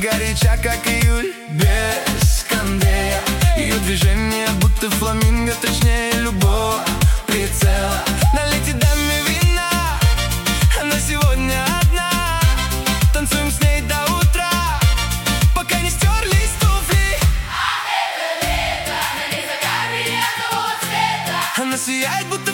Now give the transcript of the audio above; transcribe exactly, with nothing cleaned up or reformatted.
горяча, как июль, без кондея. Ее движение будто фламинго, точнее любого прицела. Налейте даме вина, она сегодня одна. Танцуем с ней до утра, пока не стерлись туфли. А это лето, на ней закат приятного цвета. Она сияет, будто